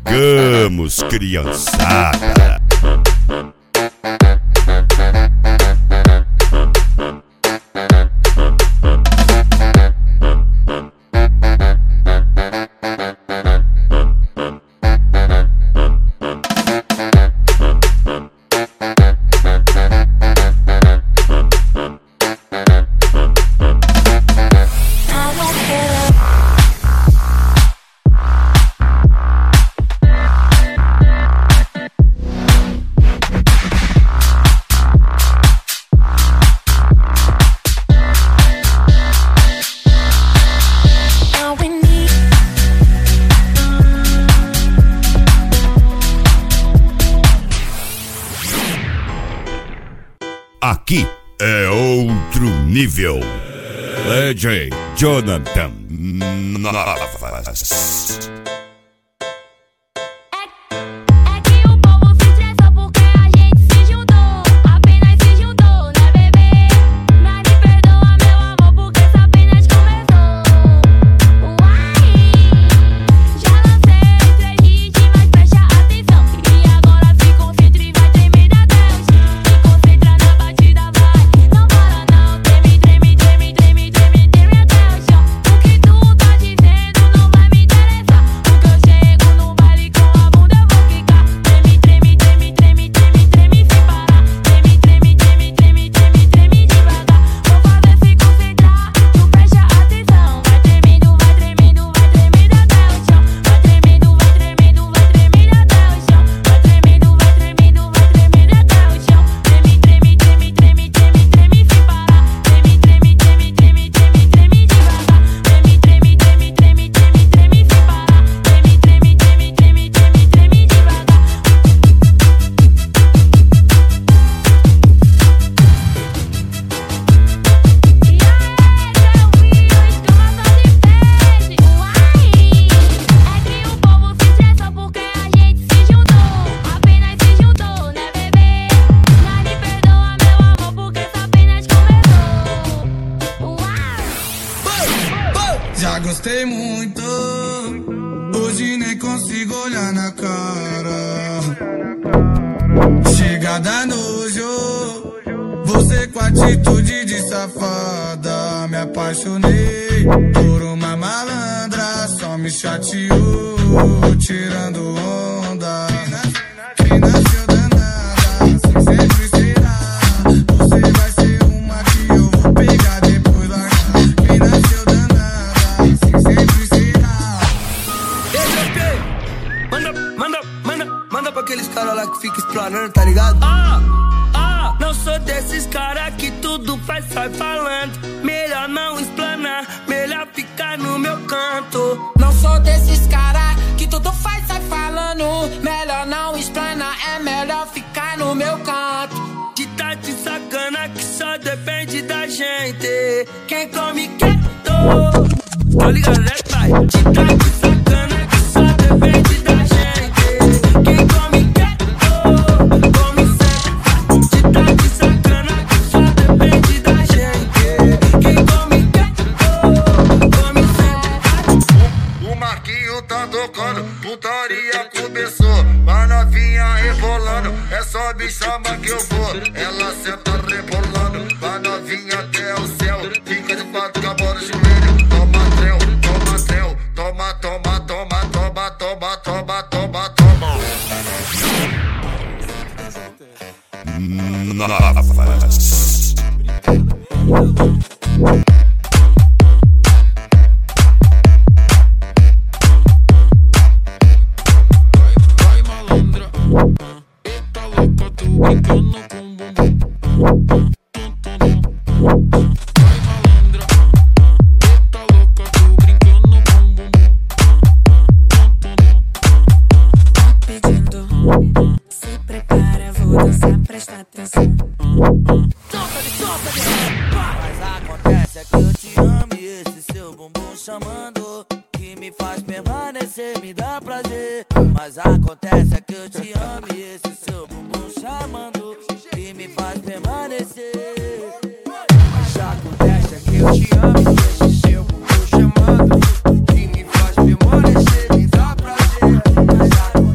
Chegamos, criançada. Aqui é outro nível. DJ Jonathan Novas. Já gostei muito, hoje nem consigo olhar na cara. Chega da nojo, você com atitude de safada. Me apaixonei por uma malandra, só me chateou, tirando onda. Quem nasceu danada, assim sempre será. Você vai ser uma que eu vou pegar depois largar. Quem nasceu danada, assim sempre será. Manda pra aqueles caras lá que fica explanando, tá ligado? Não sou desses caras que tudo faz, sai falando. Melhor não explanar, melhor ficar no meu canto. Não sou desses caras que tudo faz, sai falando. Melhor não explanar, é melhor ficar no meu canto. Que tá de sacana que só depende da gente. Quem come quieto, tá ligado, né, pai? Que tá de sacana que só depende da gente. Quem come quieto, come sempre. Que tá de sacana que só depende da gente. Quem come quieto, come sempre. O Marquinho tá tocando, putaria começou. A novinha rebolando, é só me chamar que eu vou. Ela senta rebolando, a novinha até o céu. Fica de quatro com a bola no joelho. Toma trel, toma trel. Toma, toma, toma, toma, toma, toma, toma, toma. Novas. Vai malandra, eita louca, tu brincando com bumbum. Vai malandra, eita louca, tu brincando com bumbum. Pedindo, se prepara, vou dançar, presta atenção. Mas acontece é que eu te amo e esse seu bumbum chamando, que me faz permanecer, me dá prazer. Mas acontece é que eu te amo e esse seu bumbum chamando, que me faz permanecer. Mas acontece é que eu te amo e esse seu bumbum chamando, que me faz permanecer, me dá prazer. Mas acontece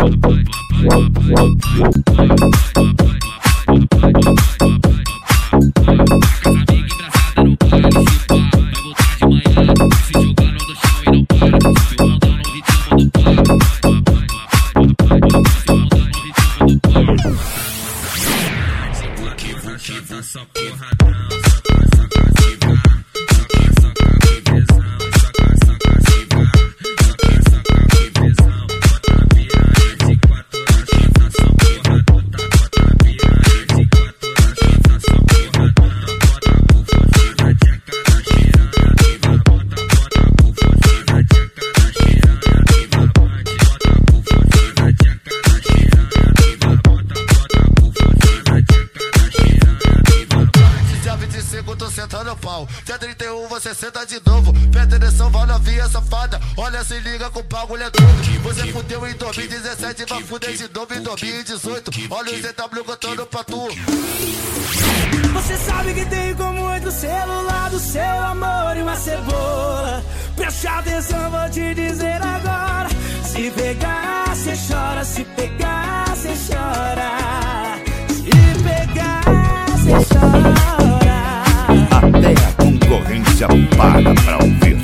Sentando pau, dia 31 você senta de novo. Presta atenção, vai novinha safada. Olha, se liga com o bagulho é tudo. Você fudeu em 2017, vai fuder de novo em 2018. Olha o ZW contando pra tu. Você sabe que tem como outro celular do seu amor e uma cebola. Preste atenção, vou te dizer agora. Se pegar, cê chora. Se pegar, cê chora. Se pegar, cê chora. Até a concorrência para pra ouvir.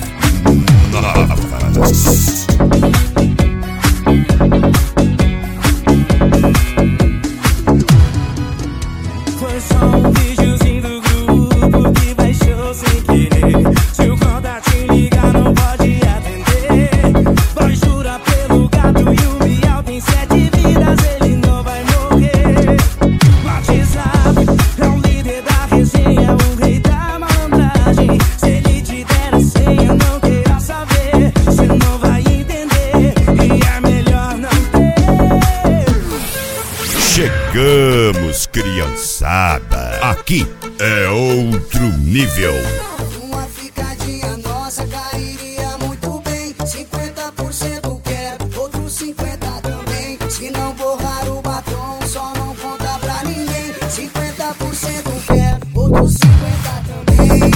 Foi só um videozinho do grupo que baixou sem querer. Se o contato ligar não pode atender. Vai jurar pelo gato e o Bial tem 7 vidas, ele não vai morrer. WhatsApp é o líder da resenha, o rei da malandragem. Se ele te der a senha, não queira saber. Cê não vai entender e é melhor não ter. Chegamos, criançada. Aqui é outro nível. Uma ficadinha nossa cairia muito bem. 50% quero, outro 50% também. Se não borrar o batom, só não conta pra ninguém. 50% quero, outro 50% também.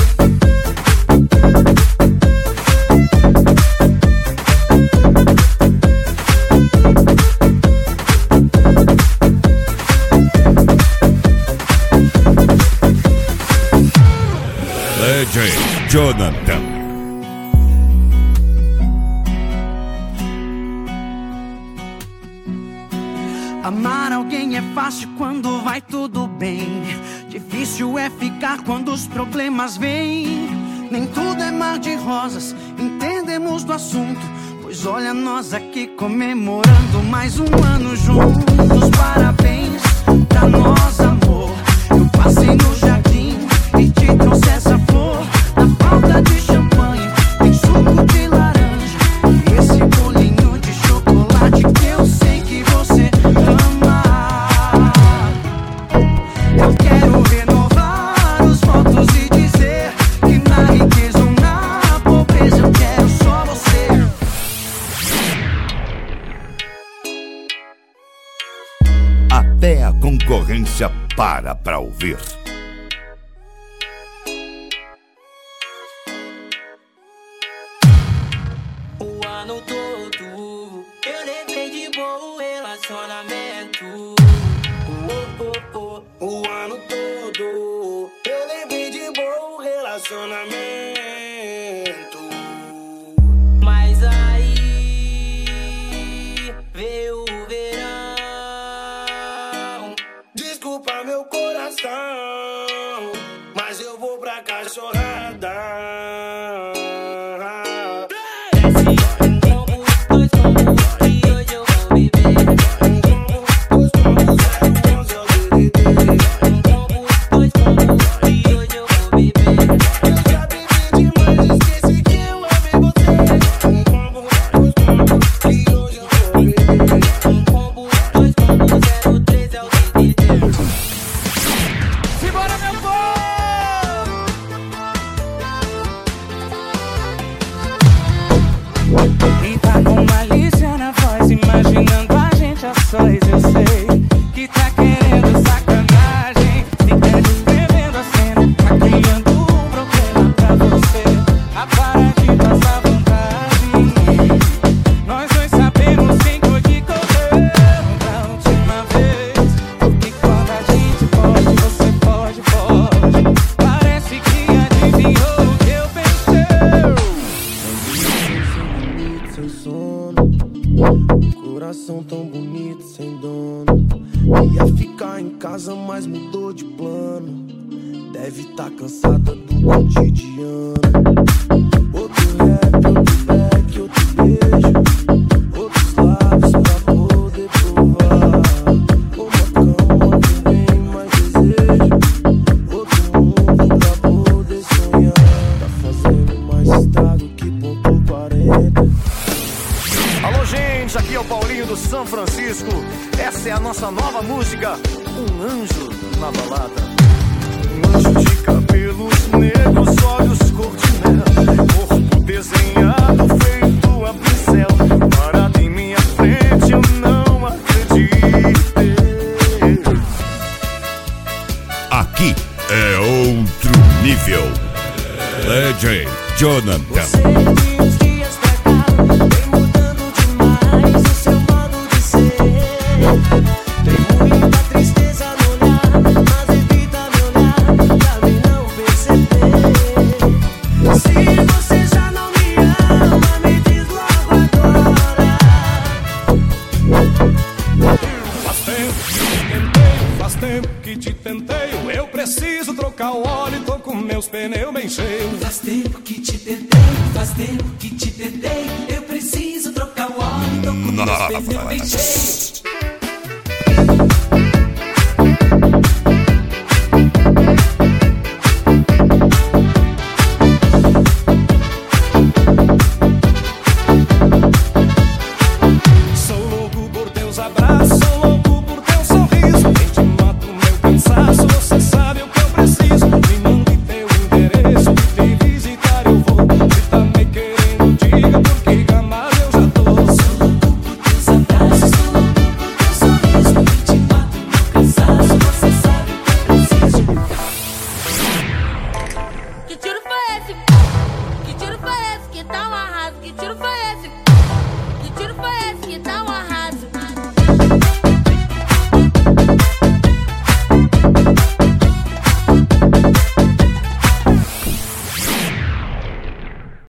DJ Jonathan. Amar alguém é fácil quando vai tudo bem. Difícil é ficar quando os problemas vêm. Nem tudo é mar de rosas, entendemos do assunto. Pois olha nós aqui comemorando mais um ano juntos. Parabéns pra nós, amor. Eu passei no jardim e te trouxe essa flor. Na falta de champanhe tem suco de laranja e esse bolinho de chocolate que eu sei que você ama. Eu quero renovar os votos e dizer que na riqueza ou na pobreza eu quero só você. Até a concorrência para pra ouvir. O ano todo eu levei de boa o relacionamento. O ano todo eu levei de boa o relacionamento. Mas aí veio o verão. Desculpa meu coração, mas eu vou pra cachorrada. Eu já bebi bonito sem dono. Ia ficar em casa, mas mudou de plano. Deve tá cansada do cotidiano. Outro rap, outro back, outro beijo. Outros lábios pra poder provar. Uma cama com bem mais desejo. Outro mundo pra poder sonhar. Tá fazendo mais estrago que ponto 40. Alô, gente, aqui é o Paulinho do São Francisco. Essa é a nossa nova música, Um Anjo na Balada. Um anjo de cabelos negros, olhos cor de mel, corpo desenhado feito a pincel. Parado em minha frente, eu não acreditei. Aqui é outro nível. DJ Jonathan. Eu preciso trocar o óleo, tô com meus pneus bem cheios. Faz tempo que te tentei, faz tempo que te tentei. Eu preciso trocar o óleo, tô com meus pneus bem cheios.